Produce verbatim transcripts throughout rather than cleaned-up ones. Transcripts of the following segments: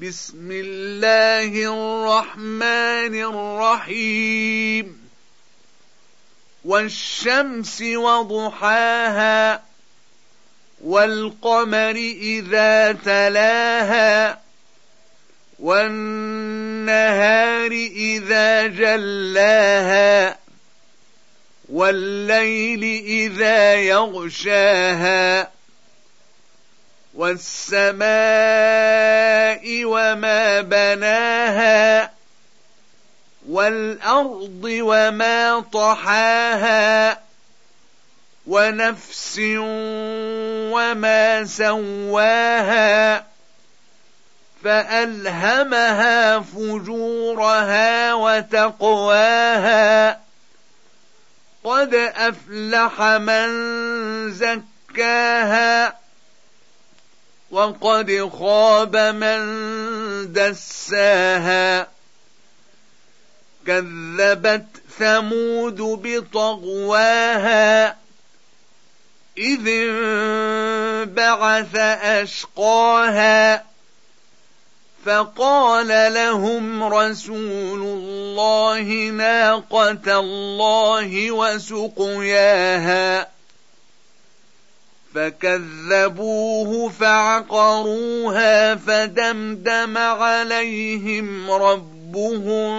بسم الله الرحمن الرحيم والشمس وضحاها والقمر إذا تلاها والنهار إذا جلاها والليل إذا يغشاها والسماء وما بناها والأرض وما طحاها ونفس وما سواها فألهمها فجورها وتقواها قد أفلح من زكاها وقد خاب من دساها كذبت ثمود بطغواها إذ انبعث أشقاها فقال لهم رسول الله ناقة الله وسقياها فكذبوه فعقروها فدمدم عليهم ربهم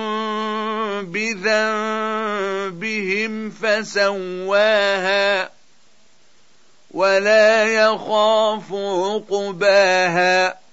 بذنبهم فسواها ولا يخاف عقباها